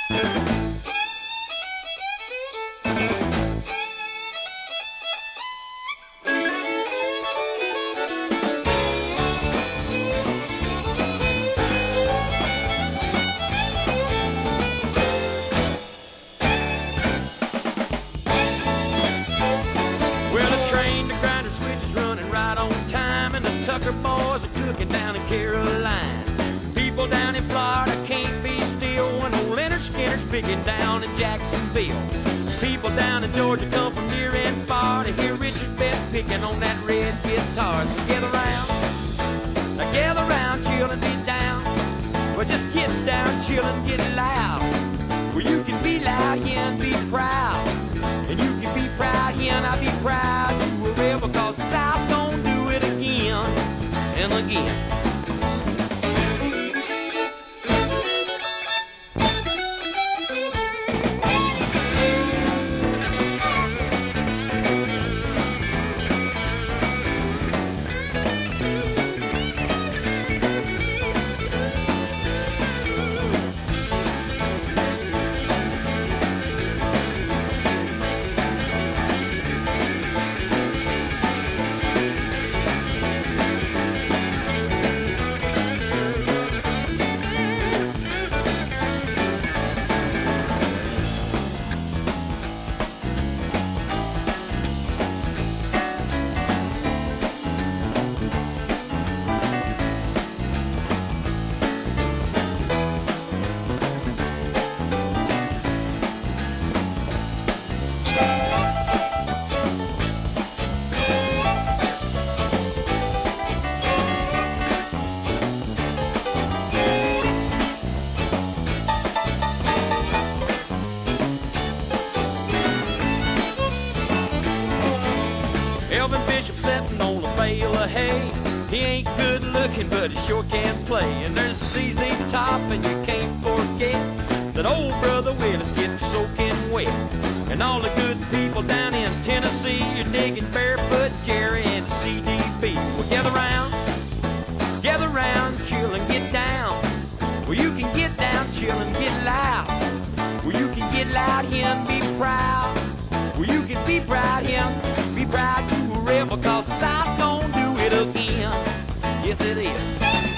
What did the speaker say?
Tucker boys are cooking down in Caroline. People down in Florida can't be still when old Leonard Skinner's picking down in Jacksonville. People down in Georgia come from near and far to hear Richard Best picking on that red guitar. So gather round, chill and be down. Well, just get down, chill and get loud. Well, you can be loud here and be proud, and you can be proud here and I'll be proud you will ever, because South's gonna do it again and again. Elvin Bishop sitting on a bale of hay. He ain't good looking, but he sure can play. And there's CZ Top, and you can't forget that old brother Will is getting soaking wet. And all the good people down in Tennessee are digging Barefoot Jerry and CDB. Well, gather round, chill and get down. Well, you can get down, chill and get loud. Well, you can get loud here and be proud. Well, you can be proud here, be proud you were ever, because South's gonna do it again. Yes, it is.